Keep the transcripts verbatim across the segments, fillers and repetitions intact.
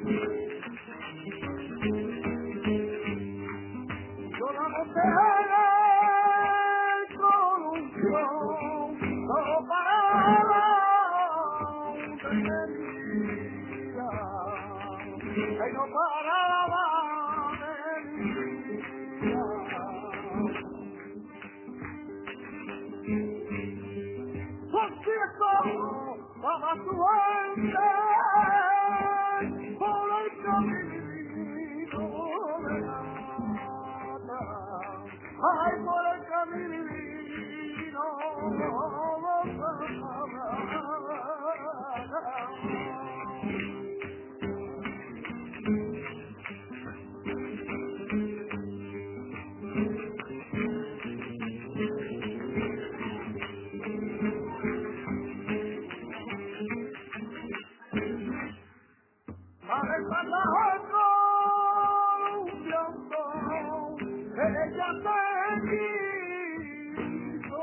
Yo la monté en el columpio, solo para tener vida, ay no para la vida. Por cierto, para su gente, por el camino de nada, ay por el camino para el pasaje colombiano, ella te quiso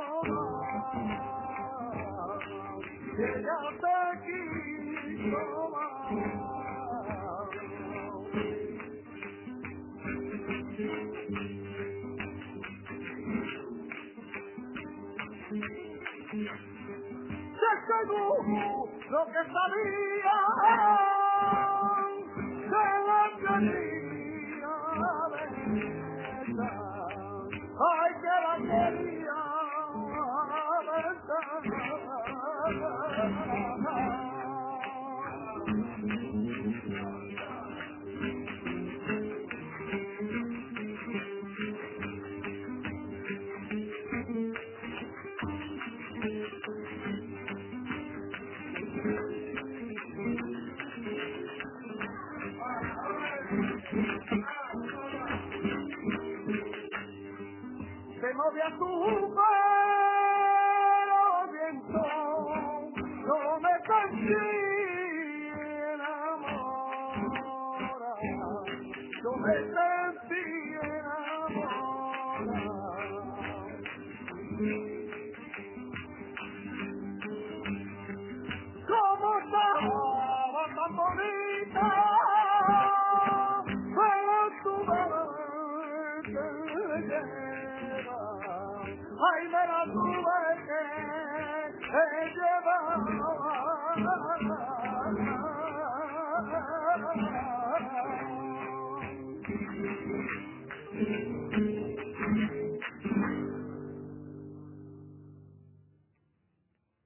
más, ella te quiso más. Se seguro lo que sabía de la quería besar, ay que la quería besar. Se movía su pelo viento, no me sentí enamorada, yo me sentí enamorada. Como estaba tan bonita, pero tu mente lleva, ay me la tuve que llevar.